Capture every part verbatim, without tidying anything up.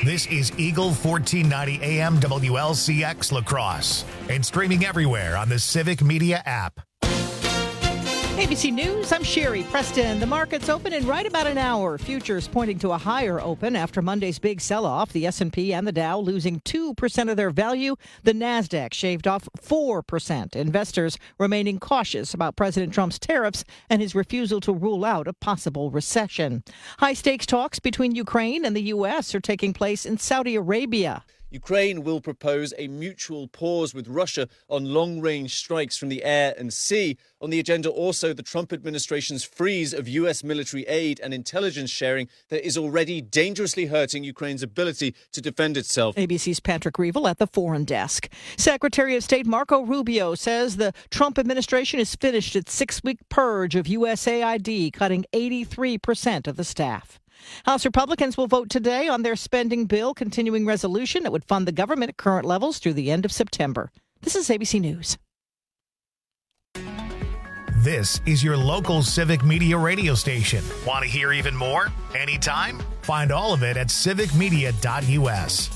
This is Eagle fourteen ninety A M W L C X La Crosse and streaming everywhere on the Civic Media app. A B C News, I'm Sherry Preston. The markets open in right about an hour. Futures pointing to a higher open after Monday's big sell-off. The S and P and the Dow losing two percent of their value. The NASDAQ shaved off four percent. Investors remaining cautious about President Trump's tariffs and his refusal to rule out a possible recession. High-stakes talks between Ukraine and the U S are taking place in Saudi Arabia. Ukraine will propose a mutual pause with Russia on long-range strikes from the air and sea. On the agenda also the Trump administration's freeze of U S military aid and intelligence sharing that is already dangerously hurting Ukraine's ability to defend itself. A B C's Patrick Reevell at the Foreign Desk. Secretary of State Marco Rubio says the Trump administration has finished its six-week purge of U S A I D, cutting eighty-three percent of the staff. House Republicans will vote today on their spending bill continuing resolution that would fund the government at current levels through the end of September. This is A B C News. This is your local Civic Media radio station. Want to hear even more? Anytime? Find all of it at civic media dot U S.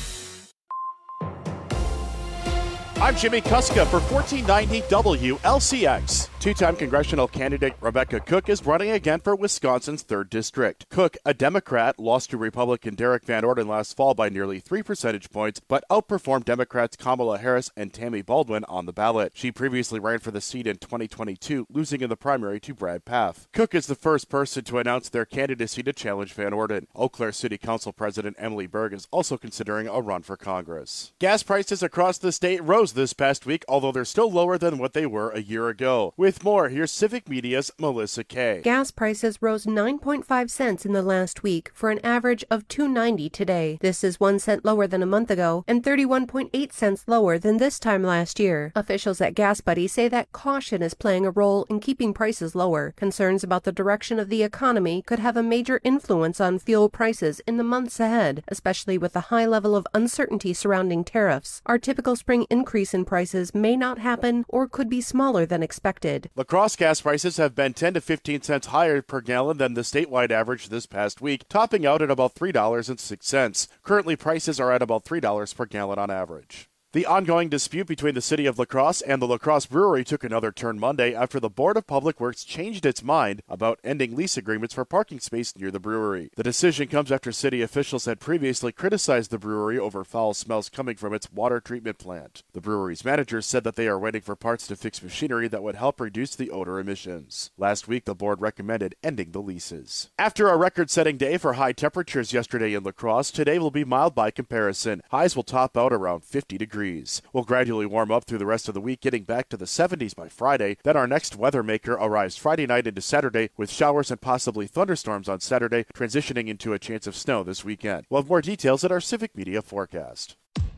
I'm Jimmy Kuska for fourteen ninety W L C X. Two-time congressional candidate Rebecca Cook is running again for Wisconsin's third District. Cook, a Democrat, lost to Republican Derek Van Orden last fall by nearly three percentage points, but outperformed Democrats Kamala Harris and Tammy Baldwin on the ballot. She previously ran for the seat in twenty twenty-two, losing in the primary to Brad Pfaff. Cook is the first person to announce their candidacy to challenge Van Orden. Eau Claire City Council President Emily Berg is also considering a run for Congress. Gas prices across the state rose this past week, although they're still lower than what they were a year ago. With more, here's Civic Media's Melissa Kay. Gas prices rose nine point five cents in the last week for an average of two ninety today. This is one cent lower than a month ago and thirty-one point eight cents lower than this time last year. Officials at Gas Buddy say that caution is playing a role in keeping prices lower. Concerns about the direction of the economy could have a major influence on fuel prices in the months ahead, especially with the high level of uncertainty surrounding tariffs. Our typical spring increase in prices may not happen or could be smaller than expected. La Crosse gas prices have been ten to fifteen cents higher per gallon than the statewide average this past week, topping out at about three dollars and six cents. Currently, prices are at about three dollars per gallon on average. The ongoing dispute between the city of La Crosse and the La Crosse Brewery took another turn Monday after the Board of Public Works changed its mind about ending lease agreements for parking space near the brewery. The decision comes after city officials had previously criticized the brewery over foul smells coming from its water treatment plant. The brewery's managers said that they are waiting for parts to fix machinery that would help reduce the odor emissions. Last week, the board recommended ending the leases. After a record-setting day for high temperatures yesterday in La Crosse, today will be mild by comparison. Highs will top out around fifty degrees. We'll gradually warm up through the rest of the week, getting back to the seventies by Friday. Then our next weather maker arrives Friday night into Saturday with showers and possibly thunderstorms on Saturday, transitioning into a chance of snow this weekend. We'll have more details at our Civic Media forecast.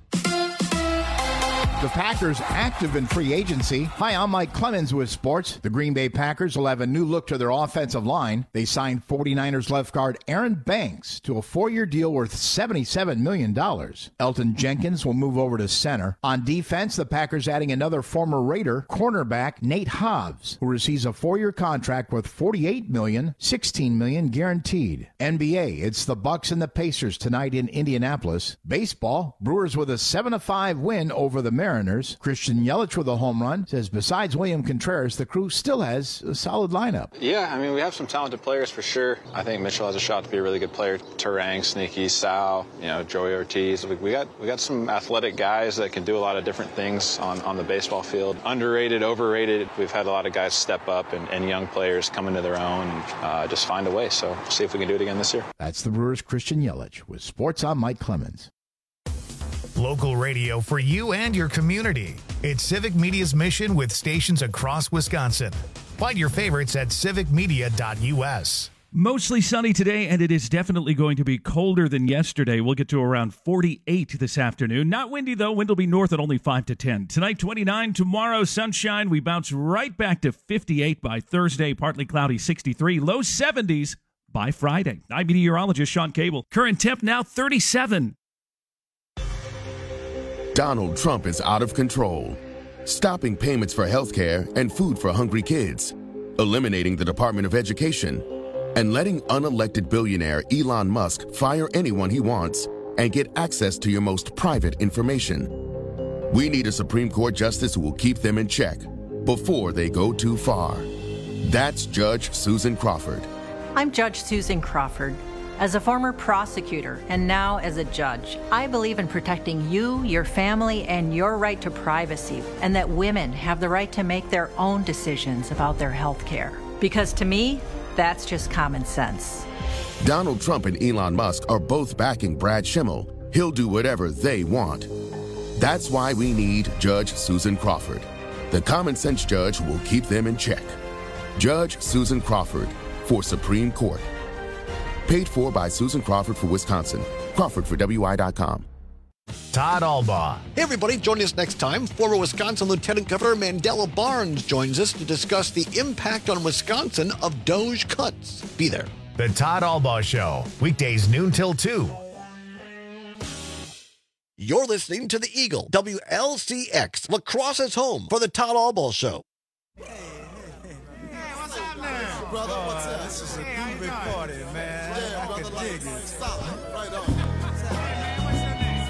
The Packers active in free agency. Hi, I'm Mike Clemens with sports. The Green Bay Packers will have a new look to their offensive line. They signed forty-niners left guard Aaron Banks to a four-year deal worth seventy-seven million dollars. Elton Jenkins will move over to center. On defense, the Packers adding another former Raider, cornerback Nate Hobbs, who receives a four-year contract worth forty-eight million dollars, sixteen million dollars guaranteed. N B A, it's the Bucks and the Pacers tonight in Indianapolis. Baseball, Brewers with a seven to five win over the Mariners. Christian Yelich with a home run says besides William Contreras, the crew still has a solid lineup. Yeah, I mean, we have some talented players for sure. I think Mitchell has a shot to be a really good player. Turang, Sneaky, Sal, you know, Joey Ortiz. We, we got we got some athletic guys that can do a lot of different things on, on the baseball field. Underrated, overrated. We've had a lot of guys step up and, and young players come into their own and uh, just find a way. So we'll see if we can do it again this year. That's the Brewers' Christian Yelich with Sports. I'm Mike Clemens. Local radio for you and your community. It's Civic Media's mission with stations across Wisconsin. Find your favorites at civic media dot U S. Mostly sunny today, and it is definitely going to be colder than yesterday. We'll get to around forty-eight this afternoon. Not windy, though. Wind will be north at only five to ten. Tonight, twenty-nine. Tomorrow, sunshine. We bounce right back to fifty-eight by Thursday. Partly cloudy, sixty-three. Low seventies by Friday. I'm meteorologist Sean Cable. Current temp now thirty-seven. Donald Trump is out of control, stopping payments for health care and food for hungry kids, eliminating the Department of Education, and letting unelected billionaire Elon Musk fire anyone he wants and get access to your most private information. We need a Supreme Court justice who will keep them in check before they go too far. That's Judge Susan Crawford. I'm Judge Susan Crawford. As a former prosecutor and now as a judge, I believe in protecting you, your family, and your right to privacy, and that women have the right to make their own decisions about their health care. Because to me, that's just common sense. Donald Trump and Elon Musk are both backing Brad Schimmel. He'll do whatever they want. That's why we need Judge Susan Crawford, the common sense judge who will keep them in check. Judge Susan Crawford for Supreme Court. Paid for by Susan Crawford for Wisconsin. Crawford for W I dot com. Todd Albaugh. Hey, everybody, join us next time. Former Wisconsin Lieutenant Governor Mandela Barnes joins us to discuss the impact on Wisconsin of DOGE cuts. Be there. The Todd Albaugh Show, weekdays noon till two. You're listening to the Eagle, W L C X, La Crosse's home for the Todd Albaugh Show. Hey, hey, hey. Hey, what's up now? Brother, what's up? This is a hey, groovy party, man. Yeah, I brother, can dig it. Stop. Right on. Hey, man, what's your name?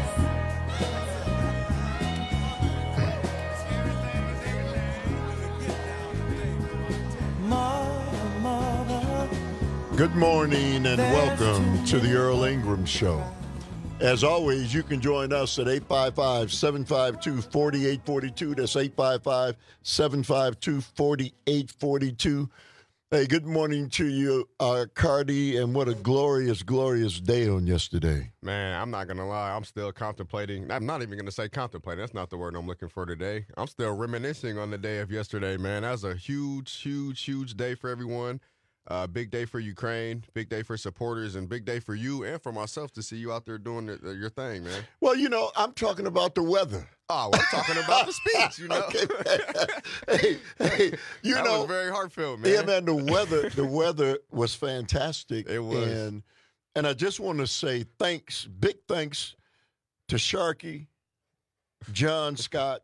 Good morning and welcome to the Earl Ingram Show. As always, you can join us at eight five five, seven five two, four eight four two. That's eight five five, seven five two, four eight four two. Hey, good morning to you, uh, Cardi, and what a glorious, glorious day on yesterday. Man, I'm not going to lie. I'm still contemplating. I'm not even going to say contemplating. That's not the word I'm looking for today. I'm still reminiscing on the day of yesterday, man. That was a huge, huge, huge day for everyone. Uh, big day for Ukraine, big day for supporters, and big day for you and for myself to see you out there doing the, the, your thing, man. Well, you know, I'm talking about the weather. Oh, well, I'm talking about the speech, you know. Okay, hey, hey, you that know, was very heartfelt, man. Yeah, man, the weather, the weather was fantastic. It was. And, and I just want to say thanks, big thanks to Sharkey, John Scott,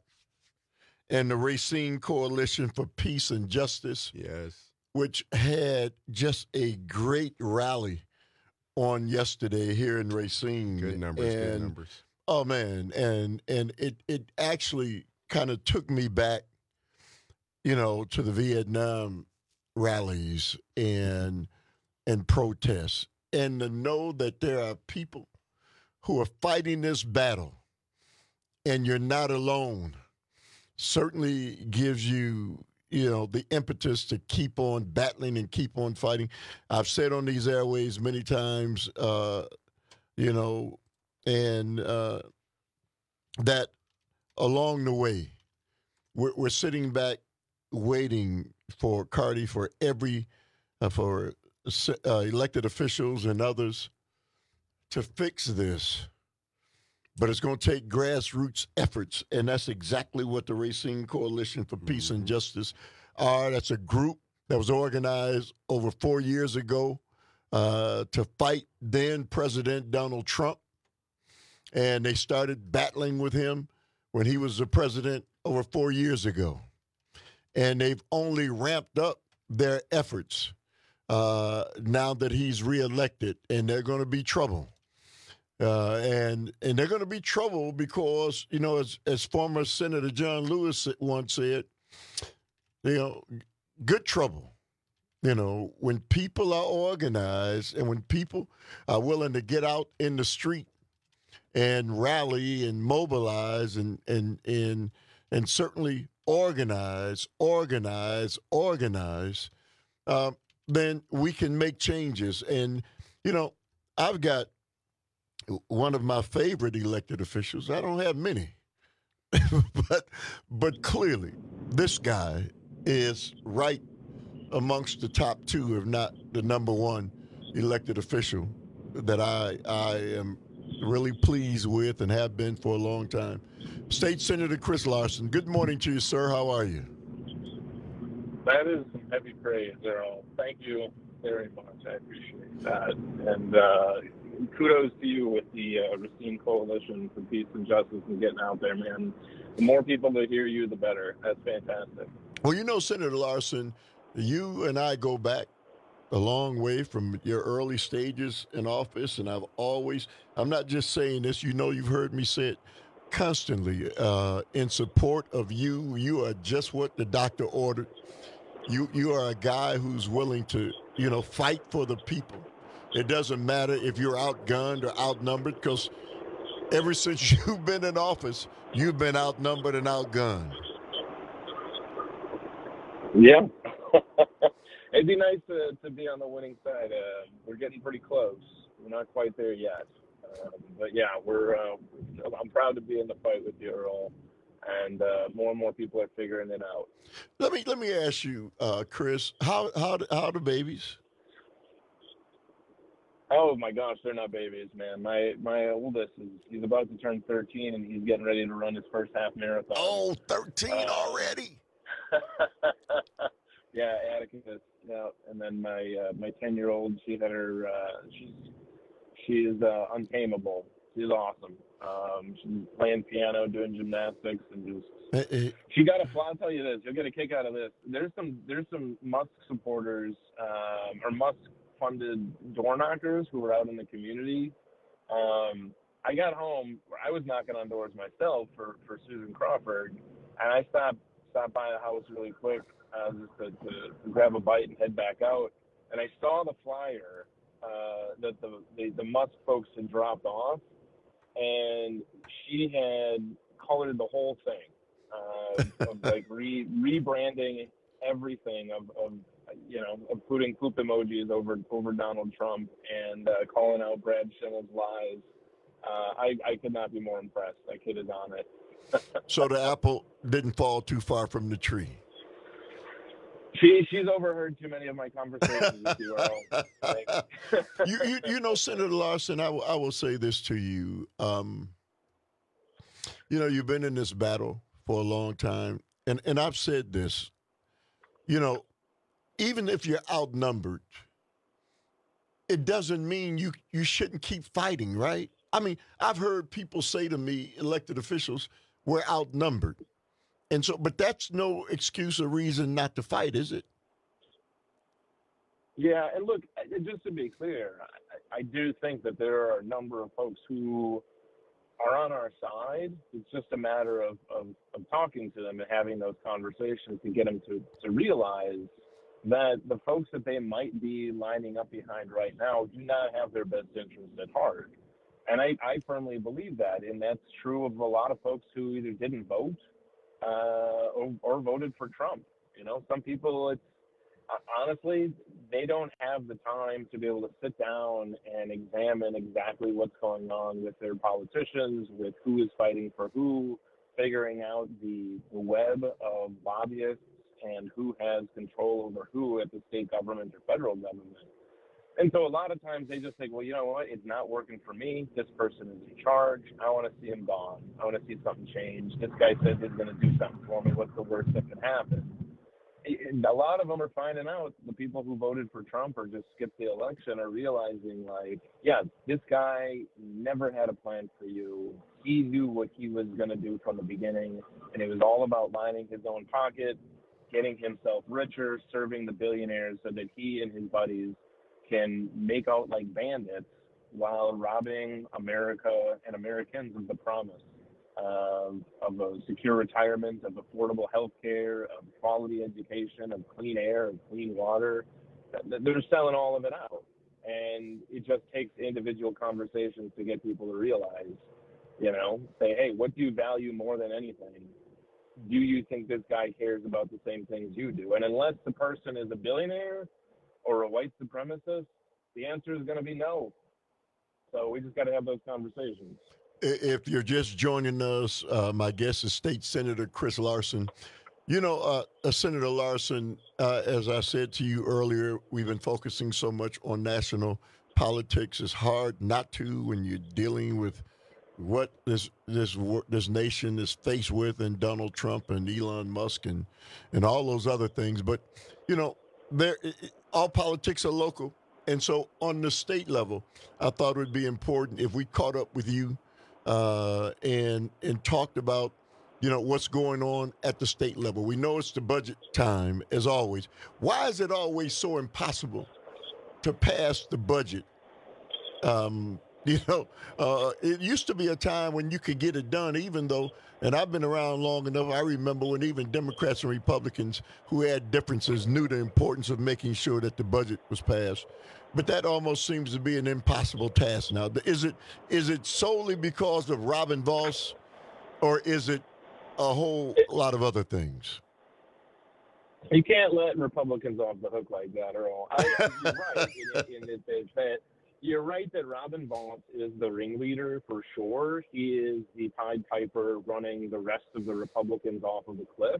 and the Racine Coalition for Peace and Justice. Yes. Which had just a great rally on yesterday here in Racine. Good numbers, and, good numbers. Oh, man, and and it, it actually kind of took me back, you know, to the Vietnam rallies and and protests. And to know that there are people who are fighting this battle and you're not alone certainly gives you, you know, the impetus to keep on battling and keep on fighting. I've said on these airways many times, uh, you know, and uh, that along the way, we're, we're sitting back waiting for Cardi, for every, uh, for uh, elected officials and others to fix this. But it's going to take grassroots efforts, and that's exactly what the Racine Coalition for Peace and Justice are. That's a group that was organized over four years ago uh, to fight then-President Donald Trump, and they started battling with him when he was the president over four years ago. And they've only ramped up their efforts uh, now that he's reelected, and they're going to be trouble. Uh, and and they're going to be trouble because, you know, as as former Senator John Lewis once said, you know, good trouble. You know, when people are organized and when people are willing to get out in the street and rally and mobilize and and and and certainly organize, organize, organize, uh, then we can make changes. And, you know, I've got one of my favorite elected officials. I don't have many, but but clearly this guy is right amongst the top two, if not the number one elected official that I I am really pleased with and have been for a long time. State Senator Chris Larson, good morning to you, sir. How are you? That is some heavy praise, Earl. Thank you very much. I appreciate that. And uh, kudos to you with the uh, Racine Coalition for Peace and Justice and getting out there, man. The more people that hear you, the better. That's fantastic. Well, you know, Senator Larson, you and I go back a long way from your early stages in office, and I've always, I'm not just saying this, you know, you've heard me say it constantly, uh, in support of you. You are just what the doctor ordered. You you are a guy who's willing to, you know, fight for the people. It doesn't matter if you're outgunned or outnumbered, because ever since you've been in office, you've been outnumbered and outgunned. Yeah. It'd be nice to, to be on the winning side. Uh, we're getting pretty close. We're not quite there yet. Um, but, yeah, we're. Uh, I'm proud to be in the fight with you, Earl. And uh, more and more people are figuring it out. Let me let me ask you, uh, Chris, how how how the babies? Oh my gosh, they're not babies, man. My my oldest is he's about to turn thirteen, and he's getting ready to run his first half marathon. Oh, thirteen uh, already? Yeah, Atticus. Yeah, and then my uh, my ten year old, she had her. Uh, she's she is uh, untamable. She's awesome. Um, she's playing piano, doing gymnastics, and just hey, hey. she got a. I'll tell you this: you'll get a kick out of this. There's some there's some Musk supporters um, or Musk funded door knockers who were out in the community. Um, I got home. I was knocking on doors myself for, for Susan Crawford, and I stopped stopped by the house really quick uh, just to, to, to grab a bite and head back out. And I saw the flyer uh, that the, the the Musk folks had dropped off. And she had colored the whole thing, uh, of like re rebranding everything of, of you know of putting poop emojis over over Donald Trump and uh, calling out Brad Schimmel's lies. Uh, I I could not be more impressed. That kid is on it. So the apple didn't fall too far from the tree. She she's overheard too many of my conversations with you, Earl. you, you you know, Senator Larson, I, w- I will say this to you. Um, you know, you've been in this battle for a long time, and, and I've said this. You know, even if you're outnumbered, it doesn't mean you you shouldn't keep fighting, right? I mean, I've heard people say to me, elected officials, we're outnumbered. And so, but that's no excuse or reason not to fight, is it? Yeah, and look, just to be clear, I, I do think that there are a number of folks who are on our side. It's just a matter of, of, of talking to them and having those conversations to get them to, to realize that the folks that they might be lining up behind right now do not have their best interests at heart. And I, I firmly believe that, and that's true of a lot of folks who either didn't vote Uh, or, or voted for Trump. You know, some people, it's uh, honestly, they don't have the time to be able to sit down and examine exactly what's going on with their politicians, with who is fighting for who, figuring out the, the web of lobbyists and who has control over who at the state government or federal government. And so a lot of times they just think, well, you know what, it's not working for me. This person is in charge. I want to see him gone. I want to see something change. This guy says he's going to do something for me. What's the worst that can happen? And a lot of them are finding out, the people who voted for Trump or just skipped the election are realizing, like, yeah, this guy never had a plan for you. He knew what he was going to do from the beginning, and it was all about lining his own pocket, getting himself richer, serving the billionaires so that he and his buddies can make out like bandits while robbing America and Americans of the promise of, of a secure retirement, of affordable health care, of quality education, of clean air, of clean water. They're selling all of it out. And it just takes individual conversations to get people to realize, you know, say, hey, what do you value more than anything? Do you think this guy cares about the same things you do? And unless the person is a billionaire or a white supremacist, the answer is going to be no. So we just got to have those conversations. If you're just joining us, uh, my guest is State Senator Chris Larson. You know, uh, uh, Senator Larson, uh, as I said to you earlier, we've been focusing so much on national politics. It's hard not to when you're dealing with what this this this nation is faced with, and Donald Trump and Elon Musk and and all those other things. But you know, there all politics are local, and so on the state level, I thought it would be important if we caught up with you uh, and and talked about, you know, what's going on at the state level. We know it's the budget time, as always. Why is it always so impossible to pass the budget. Um, you know, uh, it used to be a time when you could get it done, even though, and I've been around long enough, I remember when even Democrats and Republicans who had differences knew the importance of making sure that the budget was passed. But that almost seems to be an impossible task now. Is it is it solely because of Robin Vos, or is it a whole lot of other things? You can't let Republicans off the hook like that, Earl. I, you're right in, in, in, in that you're right that Robin Vos is the ringleader for sure. He is the Pied Piper running the rest of the Republicans off of the cliff.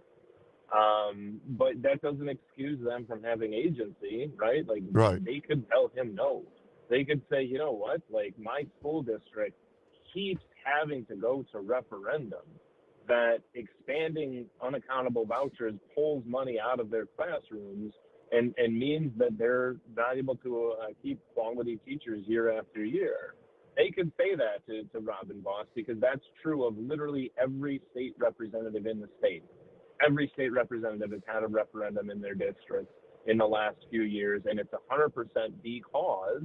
Um, but that doesn't excuse them from having agency, right? Like, right. They could tell him no. They could say, you know what? Like, my school district keeps having to go to referendum. That expanding unaccountable vouchers pulls money out of their classrooms and, and means that they're not able to uh, keep quality teachers year after year. They could say that to, to Robin Vos because that's true of literally every state representative in the state. Every state representative has had a referendum in their district in the last few years, and it's one hundred percent because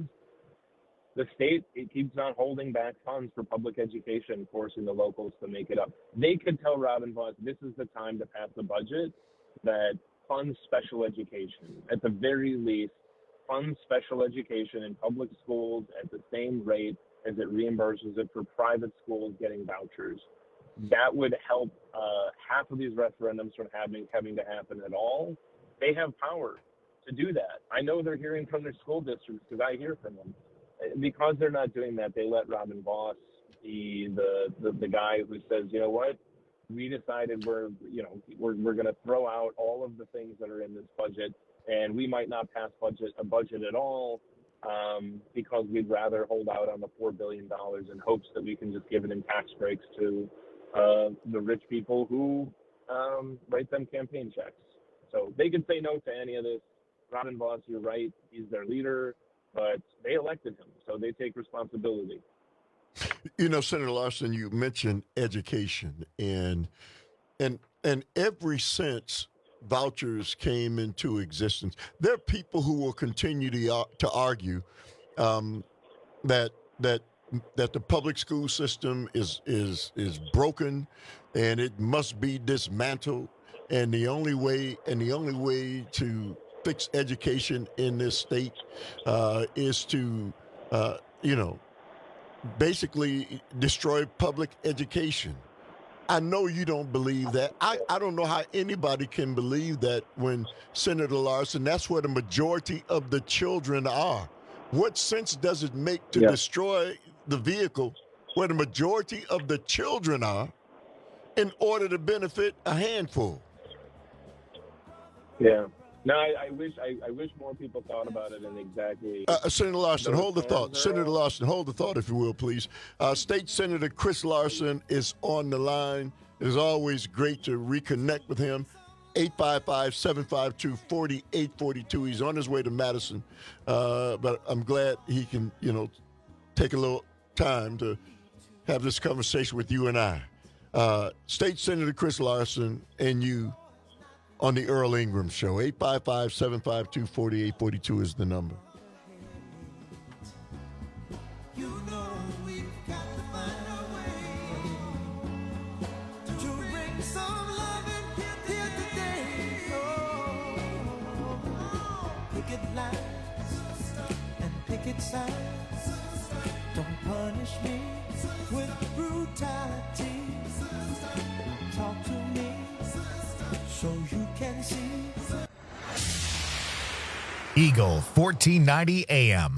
the state it keeps on holding back funds for public education, forcing the locals to make it up. They could tell Robin Vos this is the time to pass a budget that funds special education. At the very least, funds special education in public schools at the same rate as it reimburses it for private schools getting vouchers. That would help uh, half of these referendums from having having to happen at all. They have power to do that. I know they're hearing from their school districts because I hear from them. Because they're not doing that, they let Robin Vos be the, the, the guy who says, you know what, we decided we're, you know, we're, we're going to throw out all of the things that are in this budget, and we might not pass budget a budget at all um, because we'd rather hold out on the four billion dollars in hopes that we can just give it in tax breaks to uh, the rich people who um, write them campaign checks. So they could say no to any of this. Robin Vos, you're right, he's their leader. But they elected him, so they take responsibility. You know, Senator Larson, you mentioned education, and and and ever since vouchers came into existence, there are people who will continue to uh, to argue um, that that that the public school system is is is broken, and it must be dismantled, and the only way and the only way to fix education in this state uh, is to, uh, you know, basically destroy public education. I know you don't believe that. I, I don't know how anybody can believe that when Senator Larson, that's where the majority of the children are. What sense does it make to yeah. destroy the vehicle where the majority of the children are in order to benefit a handful? Yeah. No, I, I wish I, I wish more people thought about it in exactly. Uh, Senator Larson, hold the thought. Senator Larson, hold the thought, if you will, please. Uh, State Senator Chris Larson is on the line. It is always great to reconnect with him. eight five five, seven five two, four eight four two. He's on his way to Madison, uh, but I'm glad he can, you know, take a little time to have this conversation with you and I. Uh, State Senator Chris Larson and you on the Earl Ingram Show. eight five five, seven five two, four eight four two is the number. You know we've got to find a way to bring some love in here today. Oh, picket lines and picket signs. Don't punish me with brutality. Talk to me so you can see. Eagle fourteen ninety A M.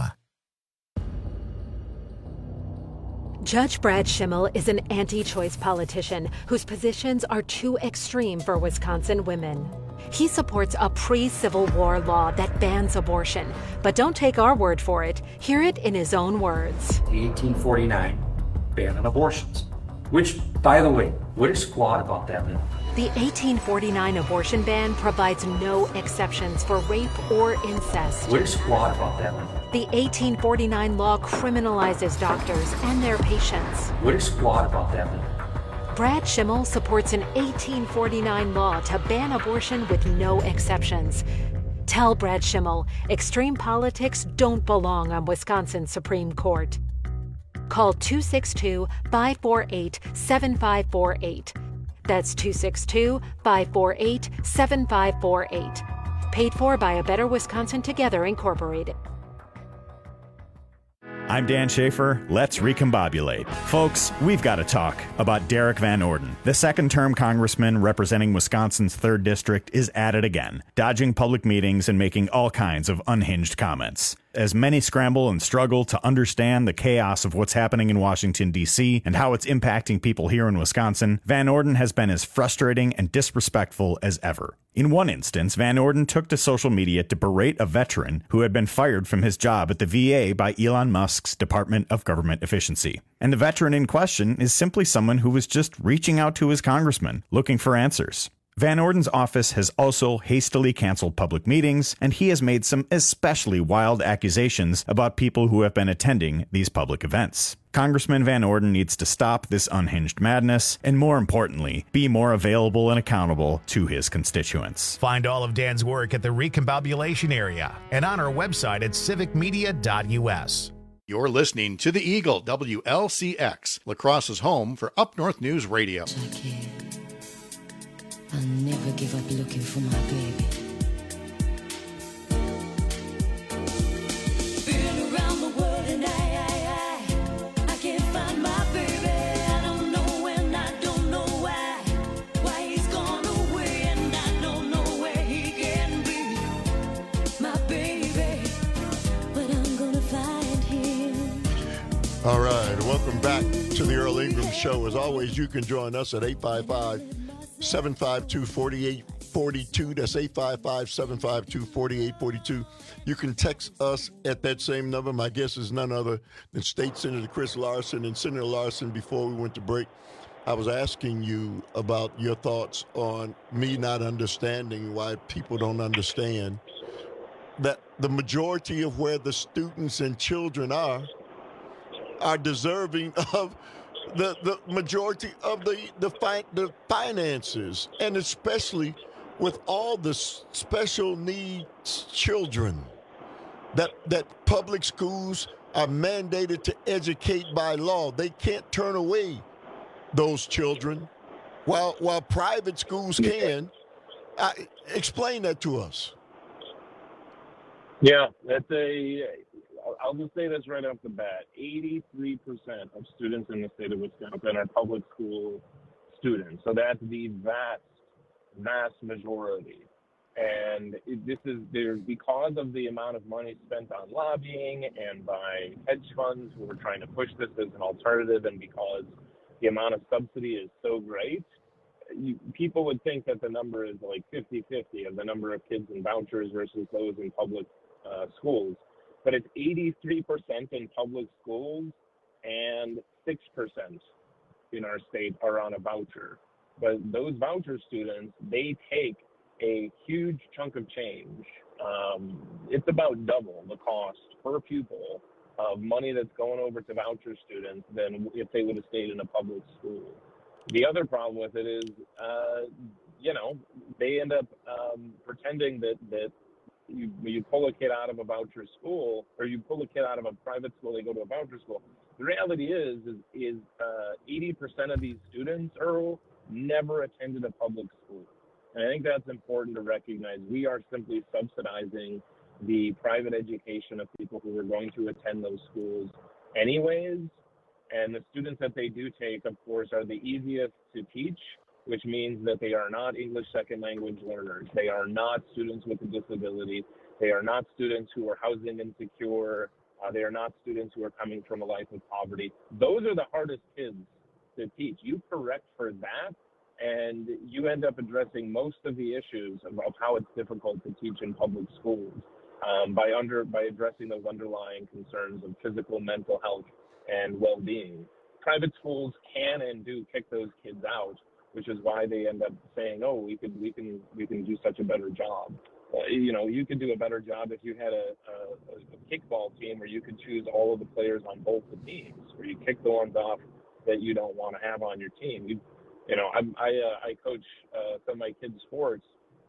Judge Brad Schimmel is an anti-choice politician whose positions are too extreme for Wisconsin women. He supports a pre-Civil War law that bans abortion, but don't take our word for it. Hear it in his own words. The eighteen forty-nine ban on abortions, which, by the way, what is squat about that? The eighteen forty-nine abortion ban provides no exceptions for rape or incest. What is squat about that? The eighteen forty-nine law criminalizes doctors and their patients. What is squat about that? Brad Schimmel supports an eighteen forty-nine law to ban abortion with no exceptions. Tell Brad Schimmel extreme politics don't belong on Wisconsin's Supreme Court. Call two six two, five four eight, seven five four eight. That's two six two, five four eight, seven five four eight. Paid for by A Better Wisconsin Together, Incorporated. I'm Dan Schaefer. Let's recombobulate. Folks, we've got to talk about Derek Van Orden. The second-term congressman representing Wisconsin's third District is at it again, dodging public meetings and making all kinds of unhinged comments. As many scramble and struggle to understand the chaos of what's happening in Washington, D C, and how it's impacting people here in Wisconsin, Van Orden has been as frustrating and disrespectful as ever. In one instance, Van Orden took to social media to berate a veteran who had been fired from his job at the V A by Elon Musk's Department of Government Efficiency. And the veteran in question is simply someone who was just reaching out to his congressman, looking for answers. Van Orden's office has also hastily canceled public meetings, and he has made some especially wild accusations about people who have been attending these public events. Congressman Van Orden needs to stop this unhinged madness, and more importantly, be more available and accountable to his constituents. Find all of Dan's work at the Recombobulation area and on our website at civic media dot u s. You're listening to The Eagle, W L C X, La Crosse's home for Up North News Radio. I'll never give up looking for my baby. Been around the world and I, I, I, I can't find my baby. I don't know when, I don't know why. Why he's gone away and I don't know where he can be. My baby, but I'm gonna find him. All right, welcome back to the Earl Ingram Show. As always, you can join us at eight five five, seven five two, four eight four two. That's eight five five, seven five two, four eight four two. You can text us at that same number. My guest is none other than State Senator Chris Larson. And Senator Larson, before we went to break, I was asking you about your thoughts on me not understanding why people don't understand that the majority of where the students and children are are deserving of the the majority of the the, fi- the finances, and especially with all the s- special needs children that that public schools are mandated to educate by law. They can't turn away those children, while while private schools can. I, explain that to us. Yeah, that's a. I'll just say this right off the bat. eighty-three percent of students in the state of Wisconsin are public school students. So that's the vast, vast majority. And it, this is there because of the amount of money spent on lobbying and by hedge funds who are trying to push this as an alternative, and because the amount of subsidy is so great, you, people would think that the number is like fifty-fifty of the number of kids in vouchers versus those in public uh, schools. But it's eighty-three percent in public schools and six percent in our state are on a voucher. But those voucher students, they take a huge chunk of change. Um, it's about double the cost per pupil of money that's going over to voucher students than if they would have stayed in a public school. The other problem with it is, uh, you know, they end up um, pretending that, that You, you pull a kid out of a voucher school, or you pull a kid out of a private school, they go to a voucher school. The reality is, is, is uh, eighty percent of these students, Earl, never attended a public school. And I think that's important to recognize. We are simply subsidizing the private education of people who are going to attend those schools anyways. And the students that they do take, of course, are the easiest to teach, which means that they are not English second language learners. They are not students with a disability. They are not students who are housing insecure. Uh, they are not students who are coming from a life of poverty. Those are the hardest kids to teach. You correct for that, and you end up addressing most of the issues about how it's difficult to teach in public schools um, by under by addressing those underlying concerns of physical, mental health, and well-being. Private schools can and do kick those kids out, which is why they end up saying, "Oh, we can, we can, we can do such a better job." Uh, you know, you could do a better job if you had a, a, a kickball team where you could choose all of the players on both the teams, where you kick the ones off that you don't want to have on your team. You, you know, I, I, uh, I coach uh, some of my kids' sports,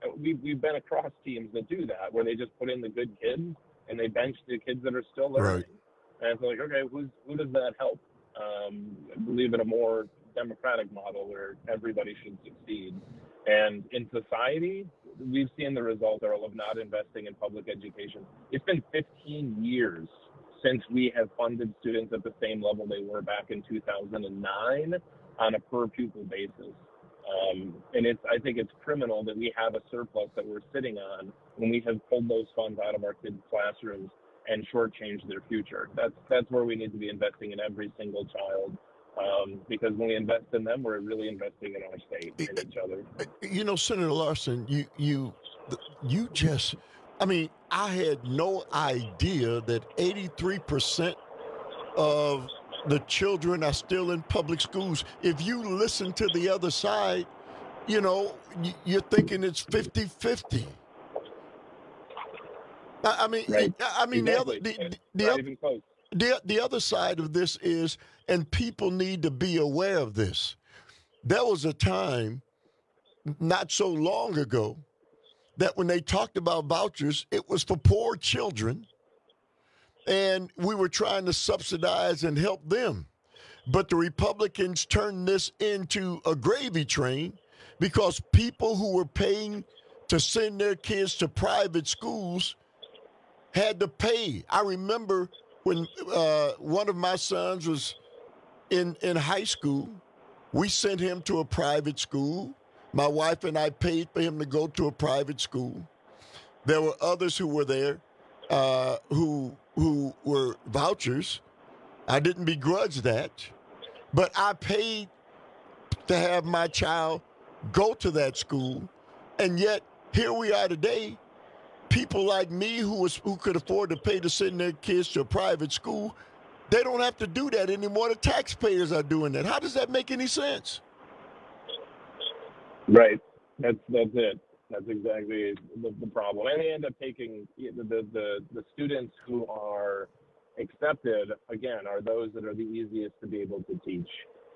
we, we've been across teams that do that, where they just put in the good kids and they bench the kids that are still learning. Right. And it's like, okay, who's, who does that help? Um, I believe in a more democratic model where everybody should succeed. And in society, we've seen the result, Earl, of not investing in public education. It's been fifteen years since we have funded students at the same level they were back in two thousand nine on a per pupil basis. Um, and it's, I think it's criminal that we have a surplus that we're sitting on when we have pulled those funds out of our kids' classrooms and shortchanged their future. That's, that's where we need to be investing in every single child. Um, because when we invest in them, we're really investing in our state and each other. You know, Senator Larson, you you you just, I mean, I had no idea that eighty-three percent of the children are still in public schools. If you listen to the other side, you know, you're thinking it's fifty-fifty. I I mean, Right. I mean, Exactly. the other, It's the, the, not other even close. the, the other side of this is, and people need to be aware of this. There was a time not so long ago that when they talked about vouchers, it was for poor children, and we were trying to subsidize and help them. But the Republicans turned this into a gravy train because people who were paying to send their kids to private schools had to pay. I remember when uh, one of my sons was in, in high school, we sent him to a private school. My wife and I paid for him to go to a private school. There were others who were there uh, who who were vouchers. I didn't begrudge that, but I paid to have my child go to that school, and yet here we are today. People like me who was who could afford to pay to send their kids to a private school, they don't have to do that anymore. The taxpayers are doing that. How does that make any sense? Right. That's that's it. That's exactly the, the problem. And they end up taking the, the the the students who are accepted, again, are those that are the easiest to be able to teach.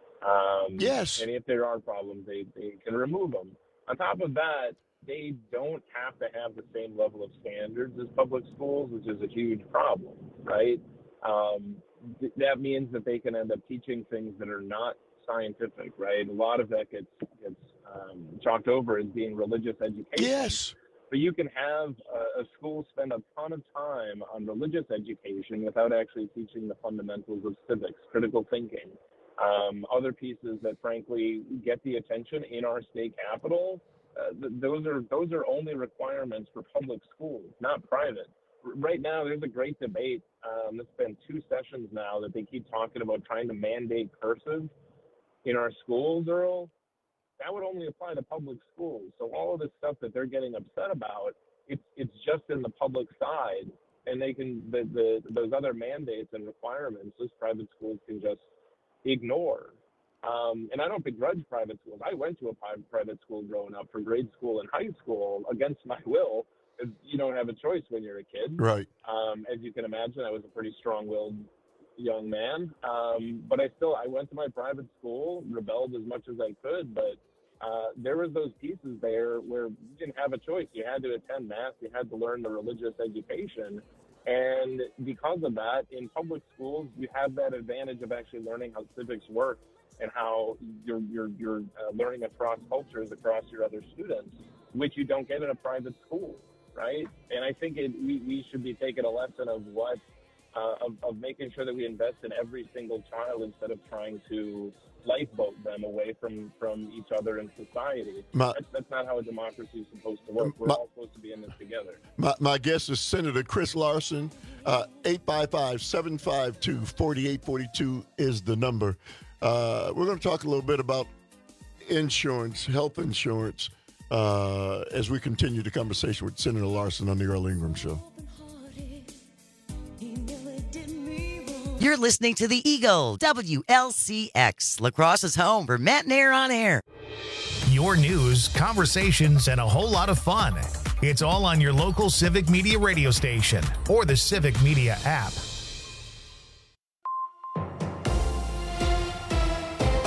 Um, Yes. And if there are problems, they, they can remove them. On top of that, they don't have to have the same level of standards as public schools, which is a huge problem, right? Um, th- that means that they can end up teaching things that are not scientific, right? A lot of that gets, gets um, chalked over as being religious education. Yes. But you can have a, a school spend a ton of time on religious education without actually teaching the fundamentals of civics, critical thinking, um, other pieces that frankly get the attention in our state capital. Uh, th- those are those are only requirements for public schools, not private. R- Right now, there's a great debate. Um, it's been two sessions now that they keep talking about trying to mandate cursive in our schools, Earl. That would only apply to public schools. So all of this stuff that they're getting upset about, it's it's just in the public side, and they can the, the those other mandates and requirements, those private schools can just ignore. Um, and I don't begrudge private schools. I went to a pri- private school growing up for grade school and high school against my will. 'Cause you don't have a choice when you're a kid. Right. Um, as you can imagine, I was a pretty strong-willed young man. Um, but I still, I went to my private school, rebelled as much as I could, but uh, there was those pieces there where you didn't have a choice. You had to attend mass. You had to learn the religious education. And because of that, in public schools, you have that advantage of actually learning how civics work and how you're, you're, you're uh, learning across cultures, across your other students, which you don't get in a private school, right? And I think it, we, we should be taking a lesson of what, uh, of, of making sure that we invest in every single child instead of trying to lifeboat them away from, from each other in society. My- that's, that's not how a democracy is supposed to work. We're My- all supposed to be in this together. My, my guest is Senator Chris Larson. Uh, eight five five, seven five two, four eight four two is the number. Uh, we're going to talk a little bit about insurance, health insurance, uh, as we continue the conversation with Senator Larson on the Earl Ingram Show. You're listening to the Eagle, W L C X, La Crosse's home for Matt and Air on Air. Your news, conversations, and a whole lot of fun. It's all on your local Civic Media radio station or the Civic Media app.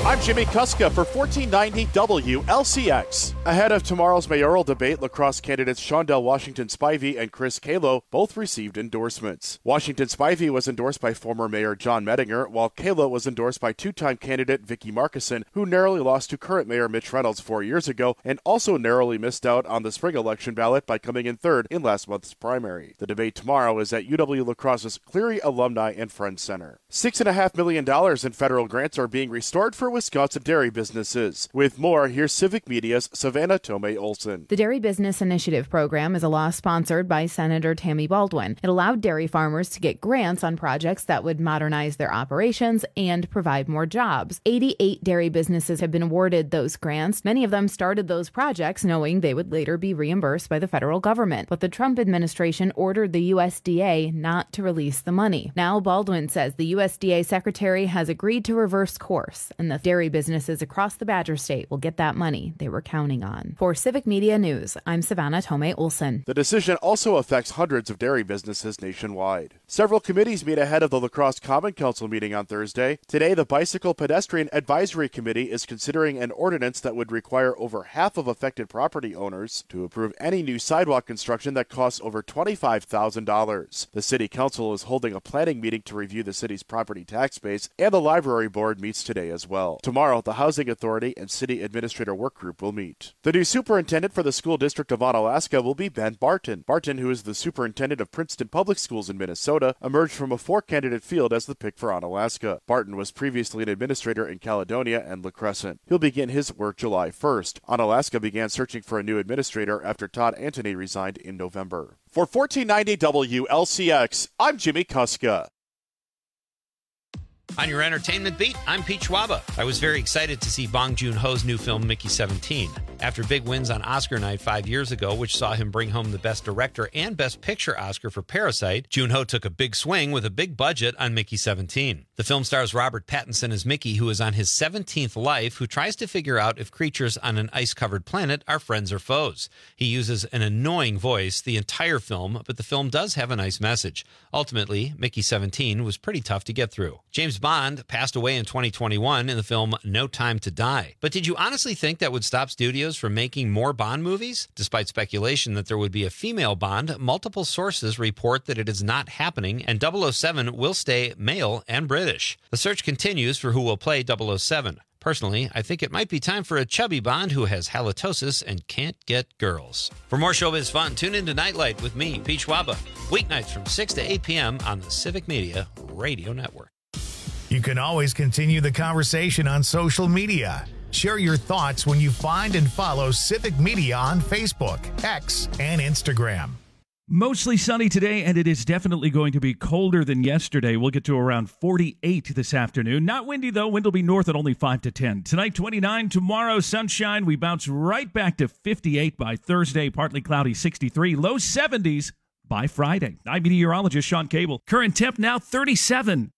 I'm Jimmy Kuska for fourteen ninety W L C X. Ahead of tomorrow's mayoral debate, lacrosse candidates Shondell Washington Spivey and Chris Kalo both received endorsements. Washington Spivey was endorsed by former Mayor John Mettinger, while Kalo was endorsed by two-time candidate Vicky Markison, who narrowly lost to current Mayor Mitch Reynolds four years ago and also narrowly missed out on the spring election ballot by coming in third in last month's primary. The debate tomorrow is at U W La Crosse's Cleary Alumni and Friends Center. Six and a half million dollars in federal grants are being restored for Wisconsin dairy businesses. With more, here's Civic Media's Savannah Tomei Olson. The Dairy Business Initiative program is a law sponsored by Senator Tammy Baldwin. It allowed dairy farmers to get grants on projects that would modernize their operations and provide more jobs. eighty-eight dairy businesses have been awarded those grants. Many of them started those projects knowing they would later be reimbursed by the federal government. But the Trump administration ordered the U S D A not to release the money. Now Baldwin says the U S D A secretary has agreed to reverse course, and the dairy businesses across the Badger State will get that money they were counting on. For Civic Media News, I'm Savannah Tomei Olson. The decision also affects hundreds of dairy businesses nationwide. Several committees meet ahead of the La Crosse Common Council meeting on Thursday. Today, the Bicycle Pedestrian Advisory Committee is considering an ordinance that would require over half of affected property owners to approve any new sidewalk construction that costs over twenty-five thousand dollars. The City Council is holding a planning meeting to review the city's property tax base, and the Library Board meets today as well. Tomorrow, the Housing Authority and City Administrator Work Group will meet. The new superintendent for the school district of Onalaska will be Ben Barton. Barton, who is the superintendent of Princeton Public Schools in Minnesota, emerged from a four-candidate field as the pick for Onalaska. Barton was previously an administrator in Caledonia and La Crescent. He'll begin his work July first. Onalaska began searching for a new administrator after Todd Antony resigned in November. For fourteen ninety W L C X, I'm Jimmy Kuska. On your entertainment beat, I'm Pete Schwaba. I was very excited to see Bong Joon-ho's new film, Mickey seventeen. After big wins on Oscar night five years ago, which saw him bring home the Best Director and Best Picture Oscar for Parasite, Joon-ho took a big swing with a big budget on Mickey seventeen. The film stars Robert Pattinson as Mickey, who is on his seventeenth life, who tries to figure out if creatures on an ice-covered planet are friends or foes. He uses an annoying voice the entire film, but the film does have a nice message. Ultimately, Mickey seventeen was pretty tough to get through. James Bond passed away in twenty twenty-one in the film No Time to Die. But did you honestly think that would stop studios from making more Bond movies? Despite speculation that there would be a female Bond, multiple sources report that it is not happening, and double oh seven will stay male and British. The search continues for who will play double oh seven. Personally, I think it might be time for a chubby Bond who has halitosis and can't get girls. For more showbiz fun, tune into Nightlight with me, Pete Schwaba, weeknights from six to eight p.m. on the Civic Media Radio Network. You can always continue the conversation on social media. Share your thoughts when you find and follow Civic Media on Facebook, X, and Instagram. Mostly sunny today, and it is definitely going to be colder than yesterday. We'll get to around forty-eight this afternoon. Not windy, though. Wind will be north at only five to ten. Tonight, twenty-nine. Tomorrow, sunshine. We bounce right back to fifty-eight by Thursday. Partly cloudy, sixty-three. Low seventies by Friday. I'm meteorologist Sean Cable. Current temp now thirty-seven.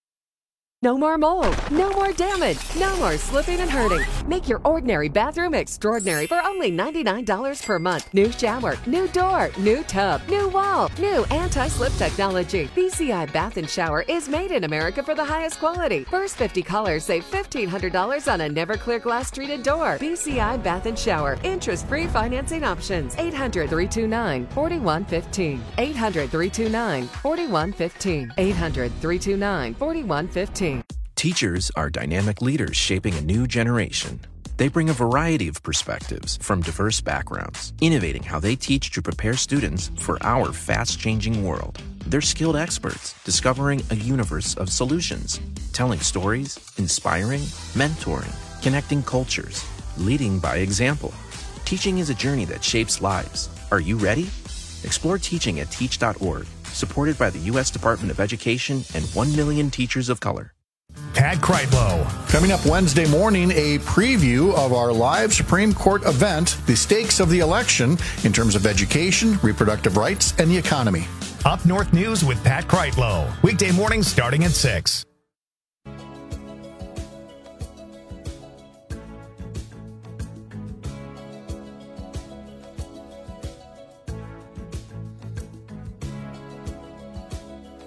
No more mold, no more damage, no more slipping and hurting. Make your ordinary bathroom extraordinary for only ninety-nine dollars per month. New shower, new door, new tub, new wall, new anti-slip technology. B C I Bath and Shower is made in America for the highest quality. First fifty callers save fifteen hundred dollars on a never clear glass treated door. B C I Bath and Shower. Interest-free financing options. eight hundred, three two nine, four one one five. eight hundred, three two nine, four one one five. eight hundred, three two nine, four one one five. Teachers are dynamic leaders shaping a new generation. They bring a variety of perspectives from diverse backgrounds, innovating how they teach to prepare students for our fast-changing world. They're skilled experts, discovering a universe of solutions, telling stories, inspiring, mentoring, connecting cultures, leading by example. Teaching is a journey that shapes lives. Are you ready? Explore teaching at teach dot org, supported by the U S Department of Education and one million teachers of color. Pat Kreitlow. Coming up Wednesday morning, a preview of our live Supreme Court event, the stakes of the election in terms of education, reproductive rights, and the economy. Up North News with Pat Kreitlow. Weekday mornings starting at six.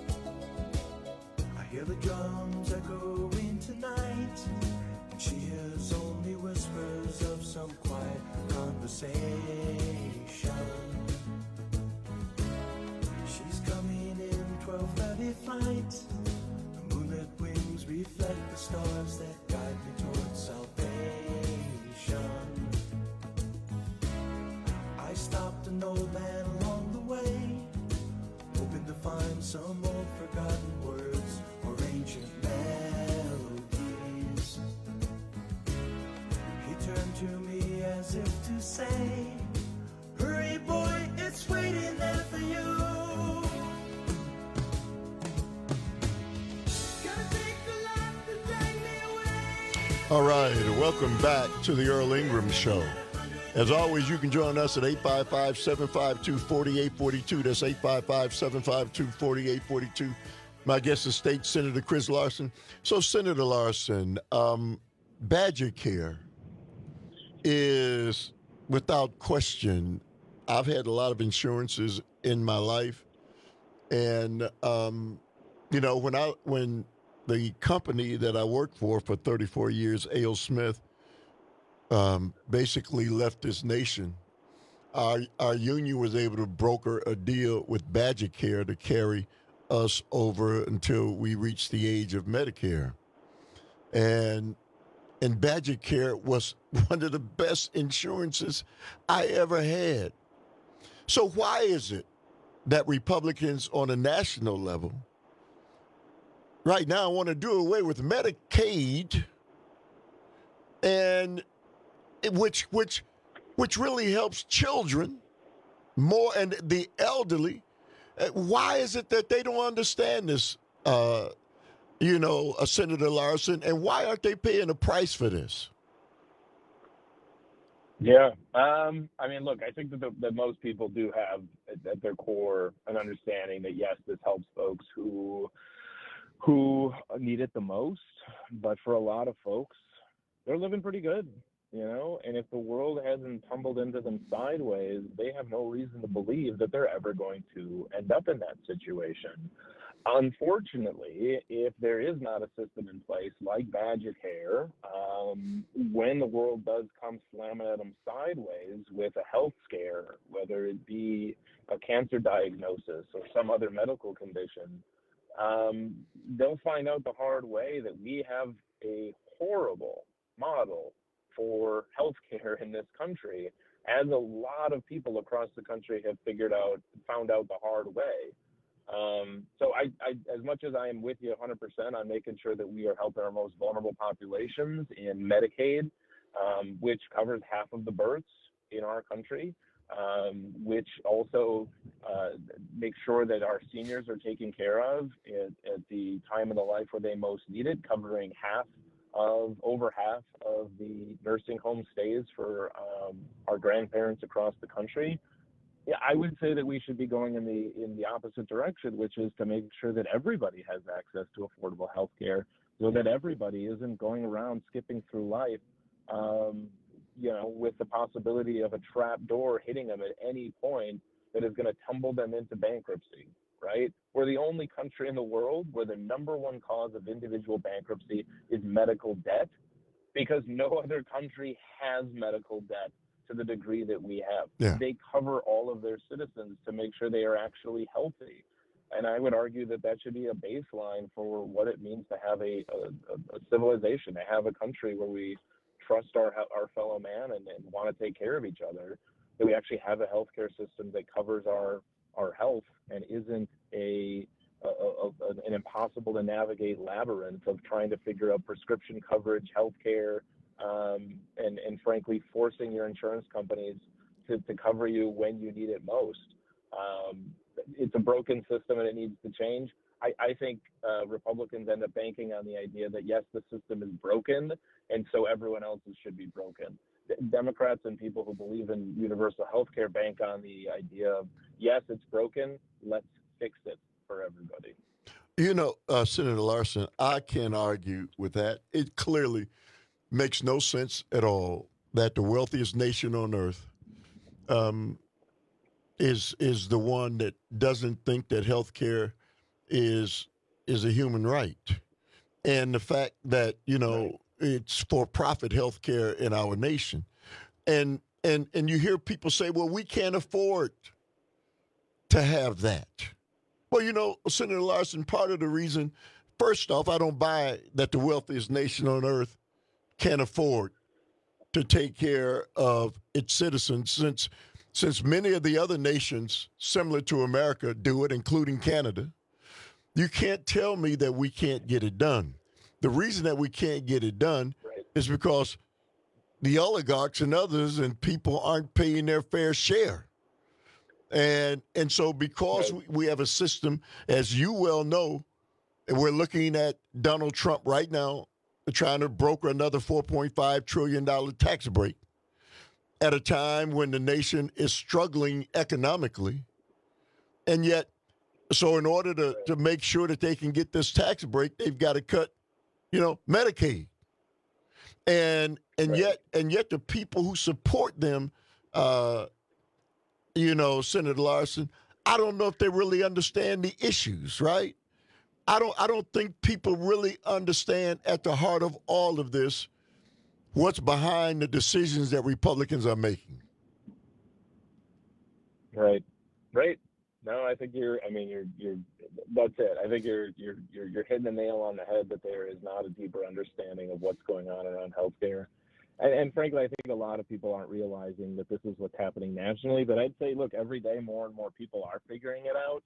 I hear the drums echoing tonight, and she hears night. The moonlit wings reflect the stars that guide me towards salvation. I stopped an old man along the way, hoping to find some old forgotten words or ancient melodies. He turned to me as if to say, hurry boy, it's waiting there for you. All right, welcome back to the Earl Ingram Show. As always, you can join us at eight five five, seven five two, four eight four two. That's eight five five, seven five two, four eight four two. My guest is State Senator Chris Larson. So, Senator Larson, um, Badger Care is, without question, I've had a lot of insurances in my life. And, um, you know, when I when the company that I worked for for thirty-four years, A L. Smith, um, basically left this nation, our, our union was able to broker a deal with Badger Care to carry us over until we reached the age of Medicare. And and Badger Care was one of the best insurances I ever had. So why is it that Republicans on a national level right now want to do away with Medicaid, and which which which really helps children more and the elderly? Why is it that they don't understand this, uh, you know, uh, Senator Larson, and why aren't they paying a price for this? Yeah. Um, I mean, look, I think that, the, that most people do have at, at their core an understanding that, yes, this helps folks who who need it the most. But for a lot of folks, they're living pretty good, you know, and if the world hasn't tumbled into them sideways, they have no reason to believe that they're ever going to end up in that situation. Unfortunately, if there is not a system in place like Badger Care, um, when the world does come slamming at them sideways with a health scare, whether it be a cancer diagnosis or some other medical condition, um, they'll find out the hard way that we have a horrible model for healthcare in this country, as a lot of people across the country have figured out, found out the hard way. Um, so I, I, as much as I am with you one hundred percent on making sure that we are helping our most vulnerable populations in Medicaid, um, which covers half of the births in our country, um, which also uh, makes sure that our seniors are taken care of at, at the time of the life where they most need it, covering half of over half of the nursing home stays for um, our grandparents across the country. Yeah, I would say that we should be going in the in the opposite direction, which is to make sure that everybody has access to affordable health care, so that everybody isn't going around skipping through life, um, you know, with the possibility of a trap door hitting them at any point that is going to tumble them into bankruptcy, right? We're the only country in the world where the number one cause of individual bankruptcy is medical debt, because no other country has medical debt to the degree that we have. Yeah. They cover all of their citizens to make sure they are actually healthy. And I would argue that that should be a baseline for what it means to have a, a, a civilization, to have a country where we trust our our fellow man and, and want to take care of each other, that we actually have a healthcare system that covers our, our health and isn't a, a, a an impossible to navigate labyrinth of trying to figure out prescription coverage, healthcare, Um, and, and frankly, forcing your insurance companies to, to cover you when you need it most. Um, it's a broken system and it needs to change. I, I think uh, Republicans end up banking on the idea that, yes, the system is broken, and so everyone else's should be broken. Democrats and people who believe in universal health care bank on the idea of, yes, it's broken, let's fix it for everybody. You know, uh, Senator Larson, I can't argue with that. It clearly makes no sense at all that the wealthiest nation on earth um, is is the one that doesn't think that health care is is a human right. And the fact that, you know, it's for-profit health care in our nation. And and and you hear people say, well, we can't afford to have that. Well, you know, Senator Larson, part of the reason, first off, I don't buy that the wealthiest nation on earth can't afford to take care of its citizens, since since many of the other nations similar to America do it, including Canada. You can't tell me that we can't get it done. The reason that we can't get it done is because the oligarchs and others and people aren't paying their fair share. And and so because we, we have a system, as you well know, and we're looking at Donald Trump right now trying to broker another four point five trillion dollars tax break at a time when the nation is struggling economically. And yet, so in order to, to make sure that they can get this tax break, they've got to cut, you know, Medicaid. And and right. yet and yet the people who support them, uh, you know, Senator Larson, I don't know if they really understand the issues, right? I don't I don't think people really understand at the heart of all of this what's behind the decisions that Republicans are making. Right. Right. No, I think you're I mean you're you're that's it. I think you're you're you're you're hitting the nail on the head that there is not a deeper understanding of what's going on around healthcare. And, and frankly, I think a lot of people aren't realizing that this is what's happening nationally. But I'd say, look, every day more and more people are figuring it out.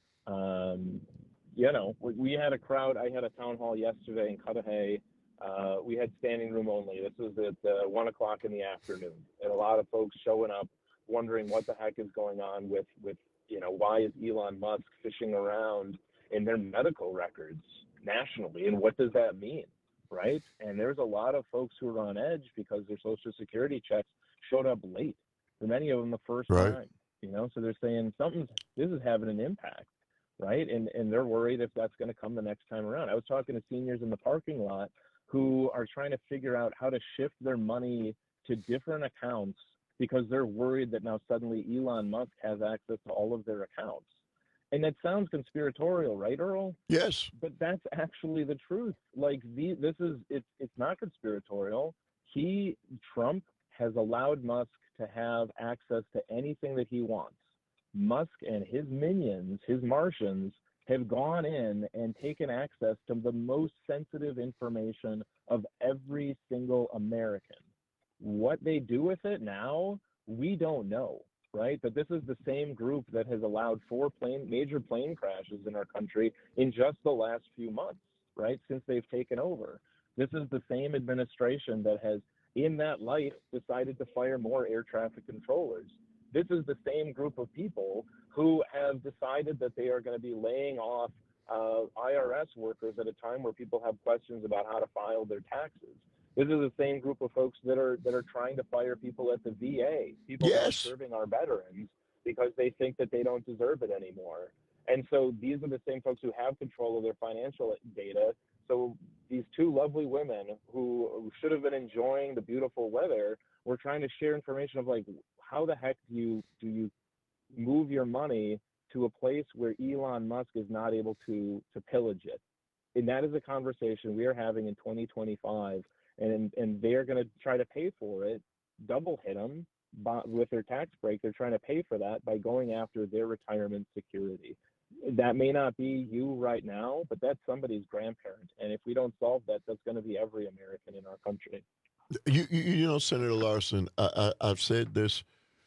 Um, you know, we, we had a crowd. I had a town hall yesterday in Cudahy. Uh, we had standing room only. This was at uh, one o'clock in the afternoon, and a lot of folks showing up, wondering what the heck is going on with, with you know, why is Elon Musk fishing around in their medical records nationally, and what does that mean, right? And there's a lot of folks who are on edge because their Social Security checks showed up late. For many of them, the first right. time, you know, so they're saying something. This is having an impact, right? And and they're worried if that's going to come the next time around. I was talking to seniors in the parking lot who are trying to figure out how to shift their money to different accounts because they're worried that now suddenly Elon Musk has access to all of their accounts. And that sounds conspiratorial, right, Earl? Yes. But that's actually the truth. Like, the, this is, it's, it's not conspiratorial. He, Trump, has allowed Musk to have access to anything that he wants. Musk and his minions, his Martians, have gone in and taken access to the most sensitive information of every single American. What they do with it now, we don't know, right? But this is the same group that has allowed four plane, major plane crashes in our country in just the last few months, right, since they've taken over. This is the same administration that has, in that light, decided to fire more air traffic controllers. This is the same group of people who have decided that they are going to be laying off uh, I R S workers at a time where people have questions about how to file their taxes. This is the same group of folks that are that are trying to fire people at the V A, people yes. that are serving our veterans because they think that they don't deserve it anymore. And so these are the same folks who have control of their financial data. So these two lovely women who, who should have been enjoying the beautiful weather were trying to share information of, like, how the heck do you do you move your money to a place where Elon Musk is not able to to pillage it? And that is a conversation we are having in twenty twenty-five, and and they're going to try to pay for it, double hit them by, with their tax break. They're trying to pay for that by going after their retirement security. That may not be you right now, but that's somebody's grandparent. And if we don't solve that, that's going to be every American in our country. You, you, you know, Senator Larson, I, I, I've said this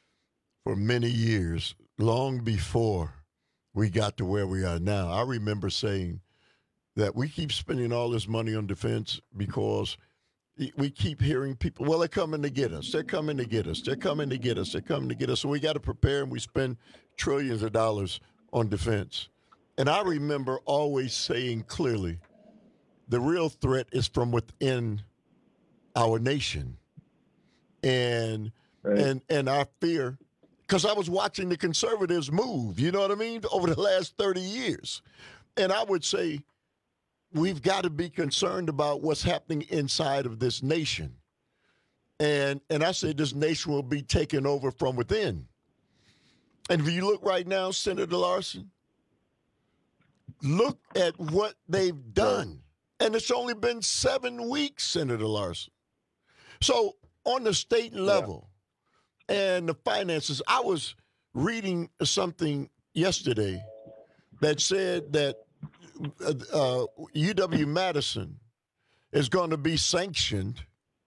for many years, long before we got to where we are now. I remember saying that we keep spending all this money on defense because we keep hearing people, well, they're coming to get us. They're coming to get us. They're coming to get us. They're coming to get us. So we got to prepare, and we spend trillions of dollars on defense. And I remember always saying clearly, the real threat is from within our nation. And right. and and our fear, because I was watching the conservatives move, you know what I mean, over the last thirty years. And I would say we've got to be concerned about what's happening inside of this nation. And and I say this nation will be taken over from within. And if you look right now, Senator Larson, look at what they've done. And it's only been seven weeks, Senator Larson. So on the state level yeah. and the finances, I was reading something yesterday that said that uh, U W-Madison is going to be sanctioned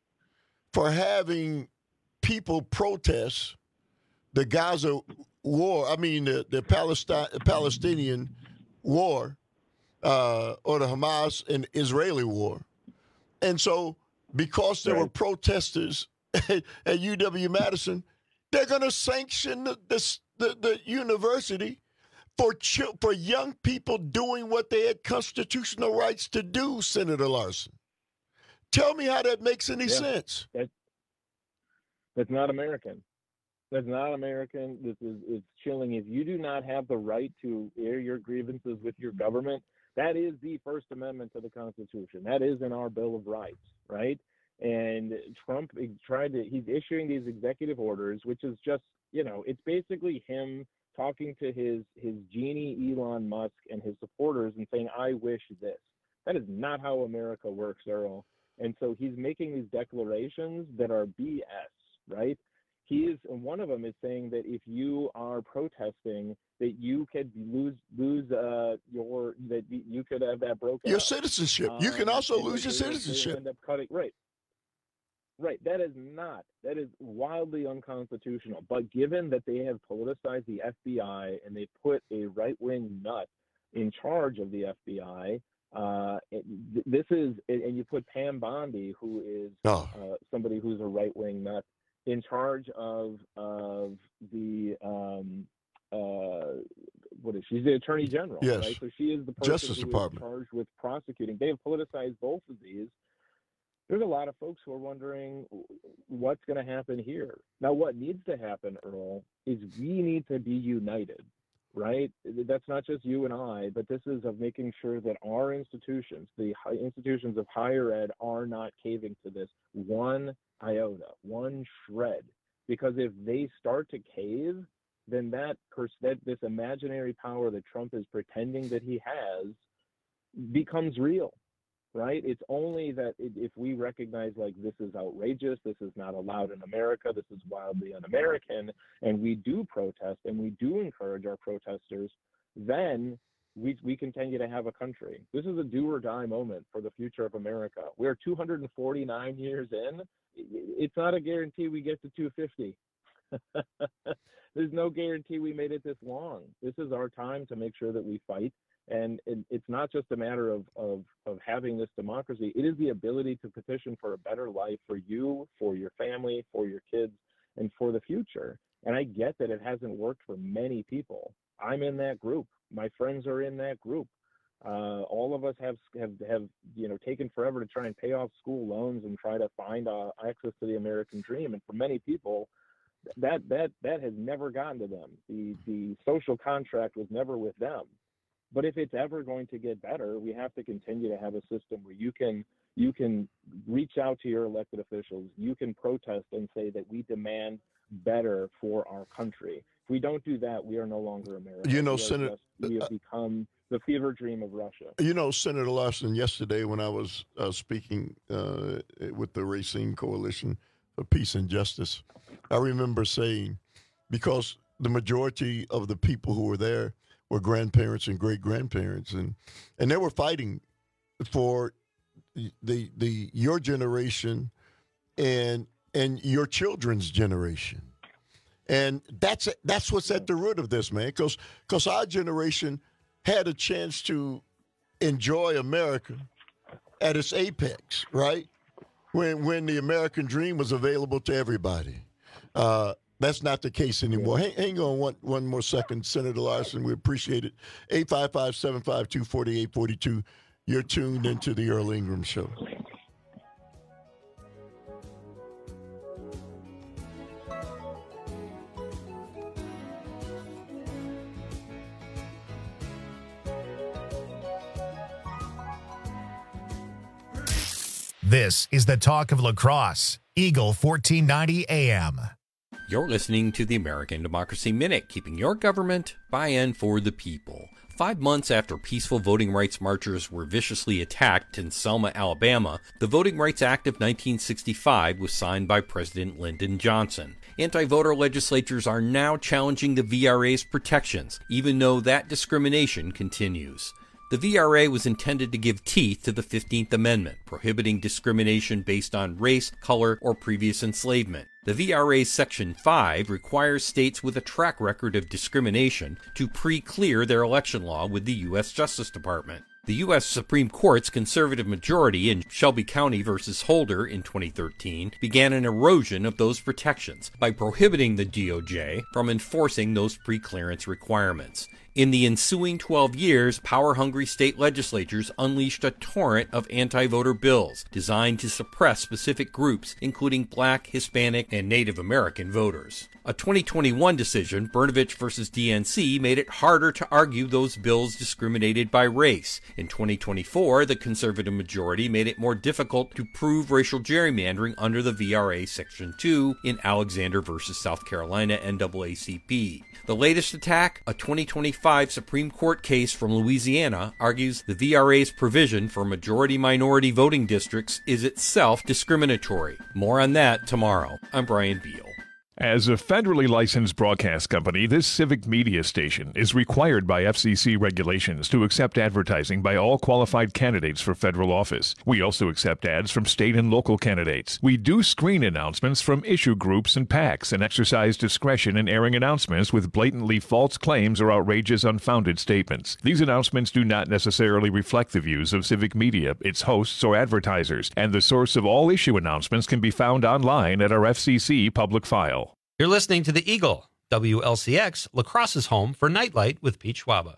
for having people protest the Gaza war, I mean the, the Palestine, Palestinian war, uh, or the Hamas and Israeli war. And so because there right. were protesters at, at U W-Madison, they're going to sanction the, the, the, the university for ch- for young people doing what they had constitutional rights to do, Senator Larson. Tell me how that makes any yeah. sense. That, that's not American. That's not American. This is it's chilling. If you do not have the right to air your grievances with your government, that is the First Amendment to the Constitution. That is in our Bill of Rights, right? And Trump tried to, he's issuing these executive orders, which is just, you know, it's basically him talking to his, his genie Elon Musk and his supporters and saying, I wish this. That is not how America works, Earl. And so he's making these declarations that are B S, right? He is, and one of them is saying that if you are protesting, that you could lose lose uh, your that you could have that broken. Your citizenship. Um, you can also lose your they, citizenship. They end up cutting, right. Right. That is not. That is wildly unconstitutional. But given that they have politicized the F B I and they put a right wing nut in charge of the F B I. Uh, it, this is, and you put Pam Bondi, who is oh. uh, somebody who's a right wing nut, in charge of of the um, uh, what is she? She's the Attorney General, yes. right? So she is the person Justice who Department. is charged with prosecuting. They have politicized both of these. There's a lot of folks who are wondering what's going to happen here. Now, what needs to happen, Earl, is we need to be united, right? That's not just you and I, but this is of making sure that our institutions, the high institutions of higher ed, are not caving to this one iota, one shred. Because if they start to cave, then that, pers- that this imaginary power that Trump is pretending that he has becomes real. Right? It's only that if we recognize, like, this is outrageous, this is not allowed in America, this is wildly un-American, and we do protest and we do encourage our protesters, then we we continue to have a country. This is a do or die moment for the future of America. We're two hundred forty-nine years in. It's not a guarantee we get to two hundred fifty. There's no guarantee we made it this long. This is our time to make sure that we fight. And it, it's not just a matter of, of, of having this democracy. It is the ability to petition for a better life for you, for your family, for your kids, and for the future. And I get that it hasn't worked for many people. I'm in that group. My friends are in that group. Uh, all of us have, have, have, you know, taken forever to try and pay off school loans and try to find uh, access to the American dream. And for many people, that, that, that has never gotten to them. The, the social contract was never with them. But if it's ever going to get better, we have to continue to have a system where you can you can reach out to your elected officials, you can protest and say that we demand better for our country. If we don't do that, we are no longer America. You know, we Senator, just, we have become the fever dream of Russia. You know, Senator Larson, yesterday when I was uh, speaking uh, with the Racine Coalition for Peace and Justice, I remember saying, because the majority of the people who were there were grandparents and great-grandparents, and and they were fighting for the the your generation and and your children's generation, and that's that's what's at the root of this, man. Because because our generation had a chance to enjoy America at its apex, right? When when the American dream was available to everybody. Uh, That's not the case anymore. Hang, hang on one, one more second, Senator Larson. We appreciate it. eight five five, seven five two, four eight four two. You're tuned into the Earl Ingram Show. This is the talk of La Crosse, Eagle fourteen ninety A M. You're listening to the American Democracy Minute, keeping your government by and for the people. Five months after peaceful voting rights marchers were viciously attacked in Selma, Alabama, the Voting Rights Act of nineteen sixty-five was signed by President Lyndon Johnson. Anti-voter legislatures are now challenging the V R A's protections, even though that discrimination continues. The V R A was intended to give teeth to the fifteenth Amendment, prohibiting discrimination based on race, color, or previous enslavement. The V R A's Section five requires states with a track record of discrimination to pre-clear their election law with the U S Justice Department. The U S Supreme Court's conservative majority in Shelby County versus Holder in twenty thirteen began an erosion of those protections by prohibiting the D O J from enforcing those pre-clearance requirements. In the ensuing twelve years, power-hungry state legislatures unleashed a torrent of anti-voter bills designed to suppress specific groups, including Black, Hispanic, and Native American voters. A twenty twenty-one decision, Brnovich versus D N C, made it harder to argue those bills discriminated by race. In twenty twenty-four, the conservative majority made it more difficult to prove racial gerrymandering under the V R A Section two in Alexander versus South Carolina N double A C P. The latest attack, a twenty twenty-five Supreme Court case from Louisiana, argues the V R A's provision for majority-minority voting districts is itself discriminatory. More on that tomorrow. I'm Brian Beal. As a federally licensed broadcast company, this civic media station is required by F C C regulations to accept advertising by all qualified candidates for federal office. We also accept ads from state and local candidates. We do screen announcements from issue groups and PACs and exercise discretion in airing announcements with blatantly false claims or outrageous, unfounded statements. These announcements do not necessarily reflect the views of civic media, its hosts, or advertisers, and the source of all issue announcements can be found online at our F C C public file. You're listening to The Eagle, W L C X, La Crosse's home for Nightlight with Pete Schwaba.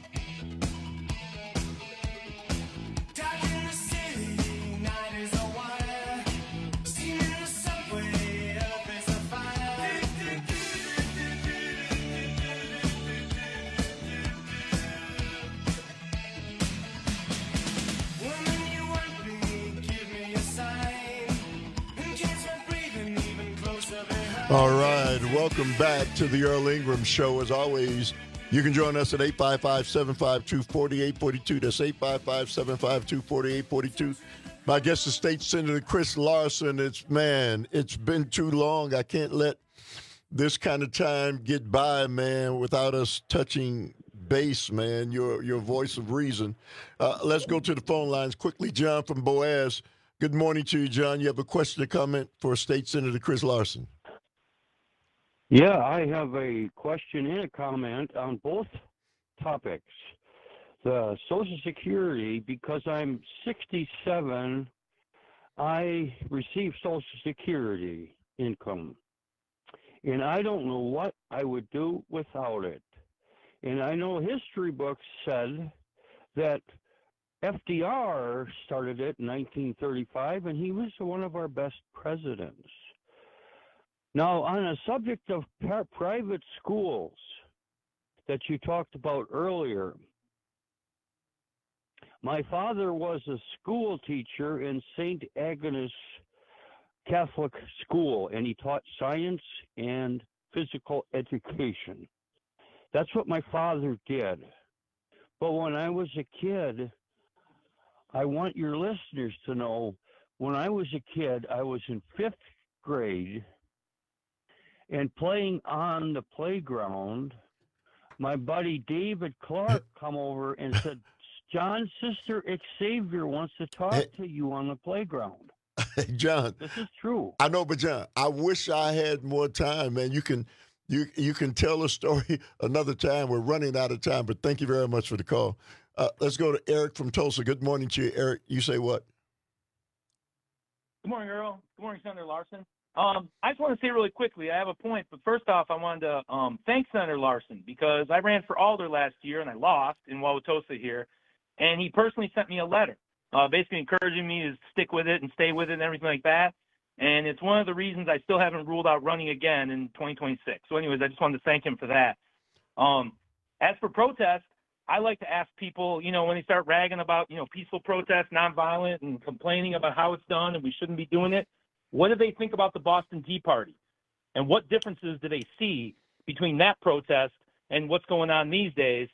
All right, welcome back to the Earl Ingram Show. As always, you can join us at eight five five, seven five two, four eight four two. That's eight five five, seven five two, four eight four two. My guest is State Senator Chris Larson. It's, man, it's been too long. I can't let this kind of time get by, man, without us touching base, man, your, your voice of reason. Uh, let's go to the phone lines quickly. John from Boaz. Good morning to you, John. You have a question or comment for State Senator Chris Larson? Yeah, I have a question and a comment on both topics. The Social Security, because I'm sixty-seven, I receive Social Security income. And I don't know what I would do without it. And I know history books said that F D R started it in nineteen thirty-five, and he was one of our best presidents. Now, on a subject of par- private schools that you talked about earlier, my father was a school teacher in Saint Agnes Catholic School, and he taught science and physical education. That's what my father did. But when I was a kid, I want your listeners to know, when I was a kid, I was in fifth grade, and playing on the playground, my buddy David Clark come over and said, John, Sister Xavier wants to talk hey, to you on the playground. Hey, John. This is true. I know, but John, I wish I had more time, man. You can you you can tell a story another time. We're running out of time, but thank you very much for the call. Uh, let's go to Eric from Tulsa. Good morning to you, Eric. You say what? Good morning, Earl. Good morning, Senator Larson. Um, I just want to say really quickly, I have a point, but first off, I wanted to um, thank Senator Larson because I ran for Alder last year and I lost in Wauwatosa here, and he personally sent me a letter uh, basically encouraging me to stick with it and stay with it and everything like that, and it's one of the reasons I still haven't ruled out running again in twenty twenty-six. So anyways, I just wanted to thank him for that. Um, as for protest, I like to ask people, you know, when they start ragging about, you know, peaceful protest, nonviolent, and complaining about how it's done and we shouldn't be doing it, what do they think about the Boston Tea Party? And what differences do they see between that protest and what's going on these days?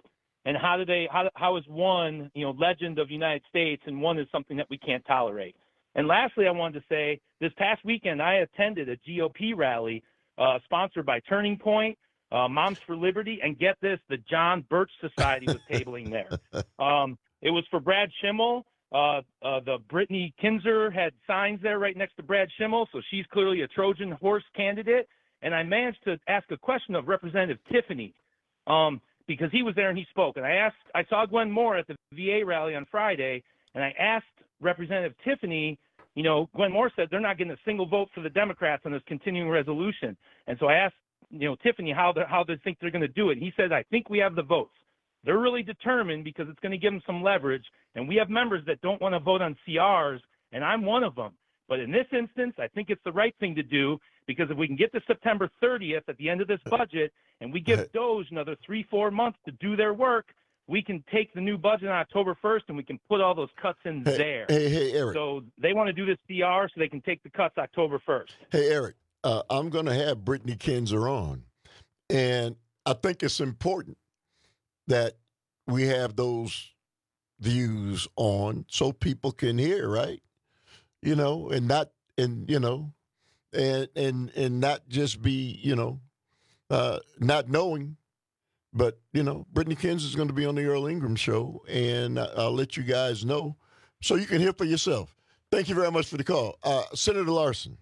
and how do they how how is one, you know, legend of the United States and one is something that we can't tolerate. And lastly, I wanted to say this past weekend I attended a G O P rally uh, sponsored by Turning Point, uh, Moms for Liberty, and get this, the John Birch Society was tabling there. Um, it was for Brad Schimmel. Uh, uh, the Brittany Kinzer had signs there right next to Brad Schimmel, so she's clearly a Trojan horse candidate. And I managed to ask a question of Representative Tiffany, um, because he was there and he spoke. And I asked, I saw Glenn Moore at the V A rally on Friday, and I asked Representative Tiffany, you know, Glenn Moore said they're not getting a single vote for the Democrats on this continuing resolution. And so I asked, you know, Tiffany how they how they think they're going to do it. And he said, I think we have the votes. They're really determined because it's going to give them some leverage. And we have members that don't want to vote on C Rs, and I'm one of them. But in this instance, I think it's the right thing to do, because if we can get to September thirtieth at the end of this budget and we give Doge another three, four months to do their work, we can take the new budget on October first and we can put all those cuts in hey, there. Hey, hey, Eric. So they want to do this C R so they can take the cuts October first. Hey, Eric, uh, I'm going to have Brittany Kinzer on. And I think it's important that we have those views on so people can hear, right? You know, and not, and, you know, and, and, and not just be, you know, uh, not knowing, but, you know, Brittany Kinzer is going to be on the Earl Ingram show, and I'll let you guys know so you can hear for yourself. Thank you very much for the call. Uh, Senator Larson.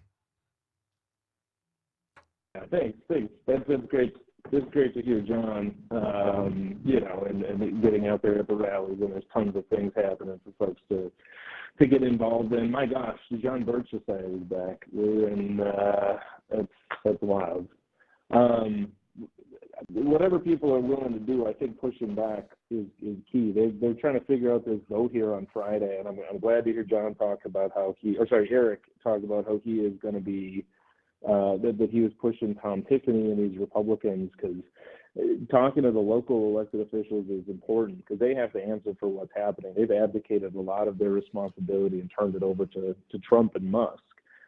Yeah, thanks, thanks. That's, that's great. It's great to hear John, um, you know, and, and getting out there at the rallies, and there's tons of things happening for folks to to get involved in. My gosh, the John Birch Society is back, and uh, that's that's wild. Um, whatever people are willing to do, I think pushing back is, is key. They they're trying to figure out this vote here on Friday, and I'm I'm glad to hear John talk about how he, or sorry, Eric talk about how he is going to be. Uh, that, that he was pushing Tom Tiffany and these Republicans, because talking to the local elected officials is important, because they have to answer for what's happening. They've abdicated a lot of their responsibility and turned it over to, to Trump and Musk.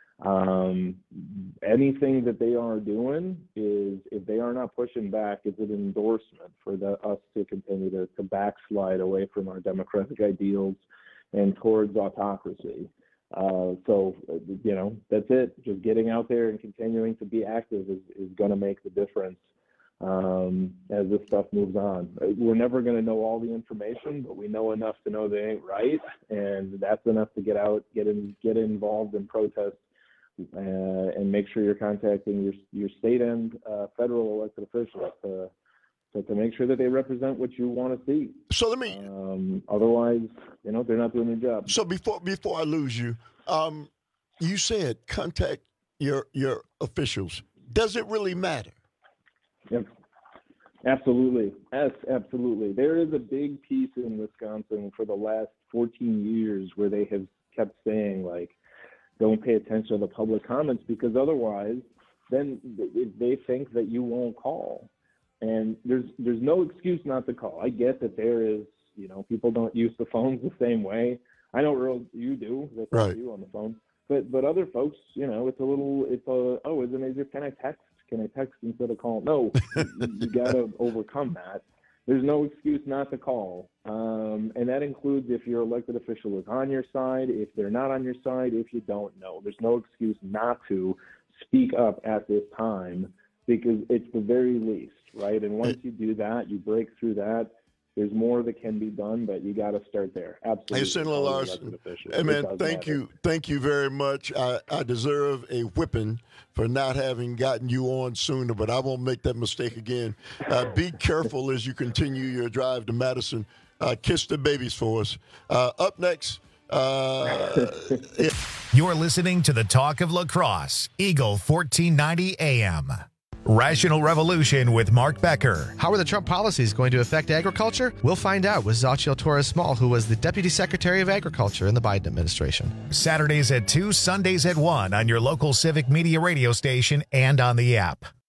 Um, anything that they are doing is, if they are not pushing back, is an endorsement for the, us to continue to, to backslide away from our democratic ideals and towards autocracy. Uh, so, you know, that's it. Just getting out there and continuing to be active is, is going to make the difference um, as this stuff moves on. We're never going to know all the information, but we know enough to know they ain't right, and that's enough to get out, get in, get involved in protests, uh, and make sure you're contacting your your state and uh, federal elected officials to, to to make sure that they represent what you want to see. So let me. Um, otherwise, you know, they're not doing their job. So before before I lose you, um, you said contact your your officials. Does it really matter? Yep. Absolutely. Yes, absolutely. There is a big piece in Wisconsin for the last fourteen years where they have kept saying, like, don't pay attention to the public comments, because otherwise then they think that you won't call. And there's there's no excuse not to call. I get that there is, you know, people don't use the phones the same way. I know, Earl, you do. That's right. You on the phone. But but other folks, you know, it's a little, it's a, oh, is it easier? Can I text? Can I text instead of call? No, you, you got to overcome that. There's no excuse not to call. Um, and that includes if your elected official is on your side, if they're not on your side, if you don't know. There's no excuse not to speak up at this time, because it's the very least, right? And once you do that, you break through that, there's more that can be done, but you got to start there. Absolutely. Hey, Senator Larson. Hey, man, thank matter. you. Thank you very much. I, I deserve a whipping for not having gotten you on sooner, but I won't make that mistake again. Uh, be careful as you continue your drive to Madison. Uh, kiss the babies for us. Uh, up next. Uh, You're listening to the Talk of La Crosse, Eagle fourteen ninety A M. Rational Revolution with Mark Becker. How are the Trump policies going to affect agriculture? We'll find out with Xochitl Torres-Small, who was the Deputy Secretary of Agriculture in the Biden administration. Saturdays at two, Sundays at one on your local Civic Media radio station and on the app.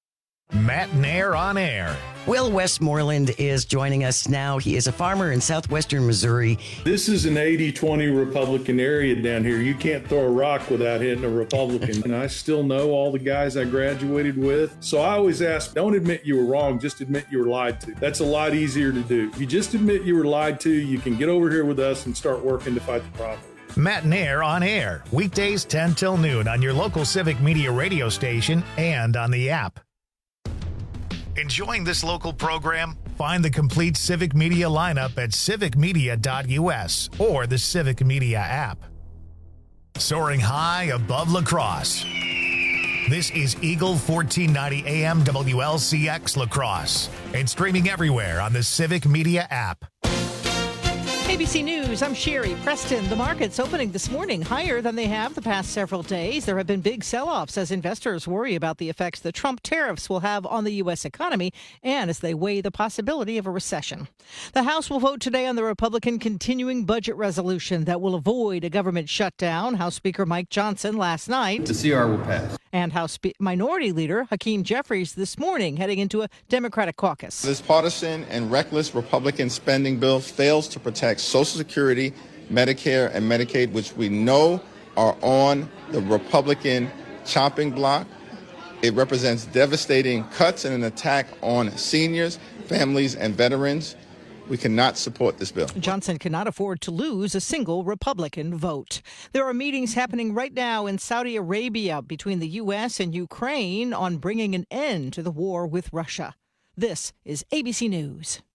Matt Nair on air. Will Westmoreland is joining us now. He is a farmer in southwestern Missouri. This is an eighty twenty Republican area down here. You can't throw a rock without hitting a Republican. And I still know all the guys I graduated with. So I always ask, don't admit you were wrong, just admit you were lied to. That's a lot easier to do. If you just admit you were lied to, you can get over here with us and start working to fight the problem. Matt Nair on air. Weekdays ten till noon on your local Civic Media radio station and on the app. Enjoying this local program? Find the complete Civic Media lineup at civic media dot u s or the Civic Media app. Soaring high above La Crosse. This is Eagle fourteen ninety A M W L C X La Crosse and streaming everywhere on the Civic Media app. A B C News, I'm Sherry Preston. The markets opening this morning higher than they have the past several days. There have been big sell-offs as investors worry about the effects the Trump tariffs will have on the U S economy and as they weigh the possibility of a recession. The House will vote today on the Republican continuing budget resolution that will avoid a government shutdown. House Speaker Mike Johnson last night. The C R will pass. And House Spe- Minority Leader Hakeem Jeffries this morning heading into a Democratic caucus. This partisan and reckless Republican spending bill fails to protect Social Security, Medicare, and Medicaid, which we know are on the Republican chopping block. It represents devastating cuts and an attack on seniors, families, and veterans. We cannot support this bill. Johnson cannot afford to lose a single Republican vote. There are meetings happening right now in Saudi Arabia between the U S and Ukraine on bringing an end to the war with Russia. This is A B C News.